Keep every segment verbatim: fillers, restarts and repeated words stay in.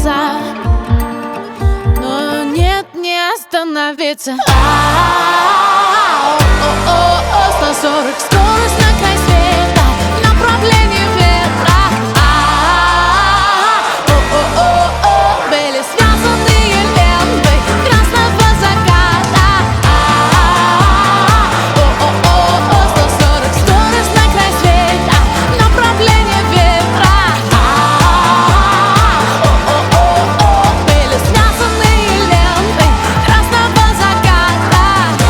глаза, но нет, не остановиться. сто сорок скорость на край света, направление ветра. Были связанные ленты красного заката. сто сорок скорость на край света, направление ветра. Были связанные ленты красного заката.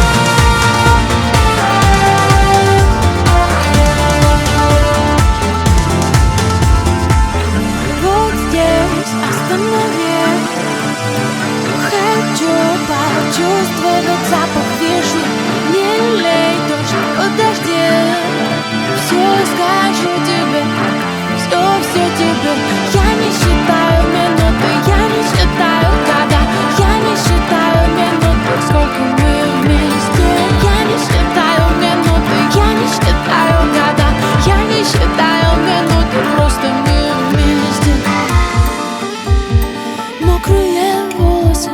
Вот здесь останови. Хочу почувствовать запах вишни. Не лей дождь, подожди. Все скажу тебе, все, все тебе. Я не считаю минуты, я не считаю года. Я не считаю минуты, сколько мы вместе. Я не считаю минуты, я не считаю года. Я не считаю минуты, просто мы вместе. Мокрые волосы,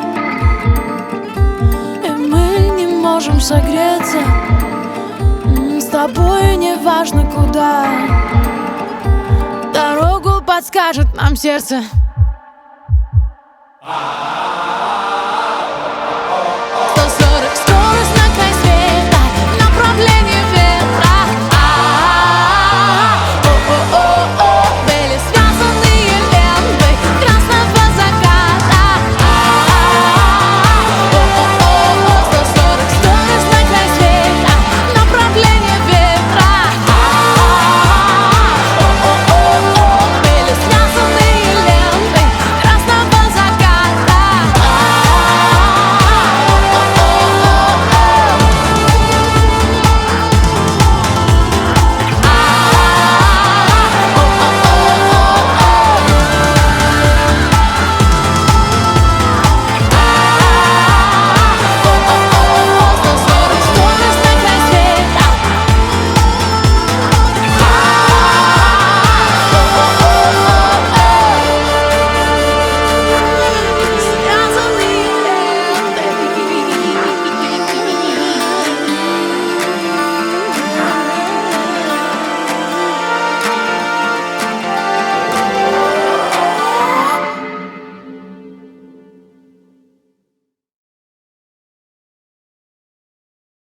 и мы не можем согреться. М, С тобой не важно куда, дорогу подскажет нам сердце.